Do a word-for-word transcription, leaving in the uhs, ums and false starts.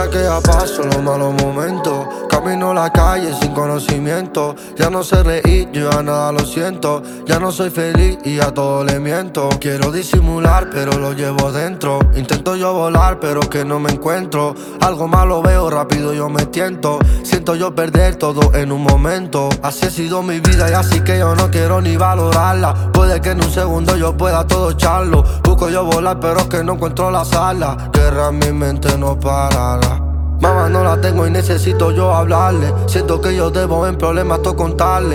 Ahora que ya paso los malos momentos, camino la calle sin conocimiento. Ya no sé reír, yo a nada lo siento. Ya no soy feliz y a todo le miento. Quiero disimular pero lo llevo dentro. Intento yo volar pero que no me encuentro. Algo malo veo, rápido yo me tiento. Siento yo perder todo en un momento. Así ha sido mi vida y así que yo no quiero ni valorarla. Puede que en un segundo yo pueda todo echarlo. Busco yo volar pero es que no encuentro la sala. Guerra en mi mente no parará. Mamá no la tengo y necesito yo hablarle. Siento que yo debo en problemas todo contarle.